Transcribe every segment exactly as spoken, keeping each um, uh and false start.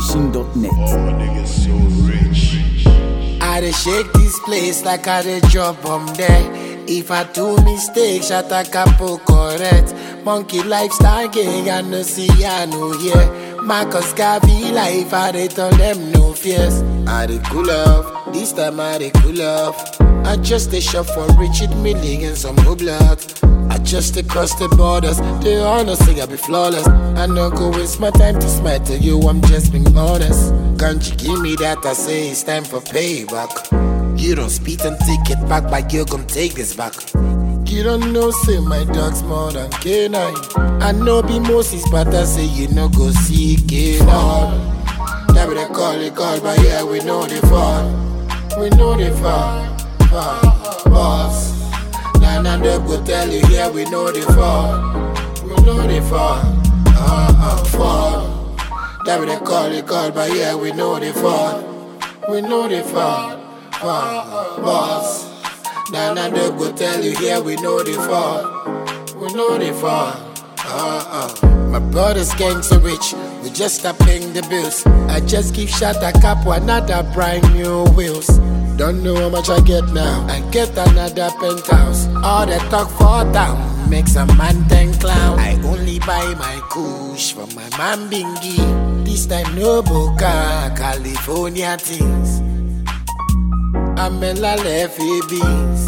nation dot net. All my niggas so rich. I dey shake this place like I dey drop on there. If I do mistake, shut a capo correct. Monkey lifestyle gang, I no see, I no hear. Marcus Garvey life, I dey tell them no fears. I dey cool off, this time I dey cool off. I just a shop for Richard Milling and some blood. I just across the borders, they all know say I be flawless. I no go waste my time to smile to you, I'm just being honest. Can't you give me that, I say it's time for payback. You don't speak and take it back, but you gon' take this back. You don't know, say my dog's more than K nine. I know be Moses, but I say you no go see K nine. That be the call, they call, but yeah, we know they fall. We know they fall, fall, boss. Nah, nah, they go tell you, yeah, we know they fall. We know they fall, uh, uh, fall. That be the call, they call, but yeah, we know they fall. We know they fall, fall, boss. Nah, nah, they go tell you, yeah, we know they fall. We know they fall, uh, uh. My brother's gang so rich, we just stop paying the bills. I just give shot a cap for another brand new wheels. Don't know how much I get now, I get another penthouse. All the talk for down, makes a man ten clown. I only buy my kush from my man Bingy. This time no Boca, California things. I'm in La Lefty beans.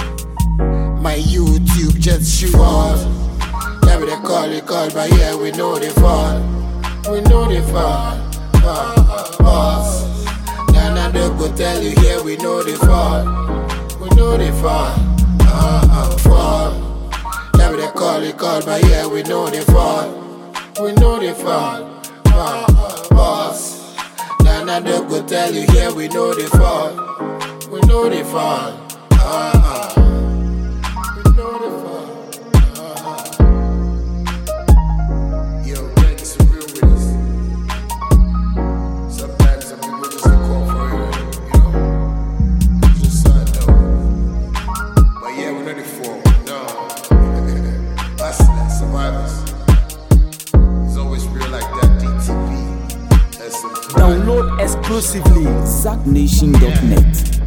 My YouTube just shoot off. Yeah, we they call it call, but yeah, we know they fall. We know they fall, fall, boss. Nah, nah, they go tell you, yeah, we know they fall. We know they fall, uh, uh, fall. Yeah, we they call it call, but yeah, we know they fall. We know they fall, fall, boss. Nah, nah, they go tell you, yeah, we know they fall. We know they fall, uh, uh. We know they fall, uh, uh. Yo, man, it's real with this. Sometimes some people just call for it, you know? Just so I know. But yeah, we know they fall, no. Us, survivors. It's always real like that, D T P. That's some Download exclusively Zack Nation dot net.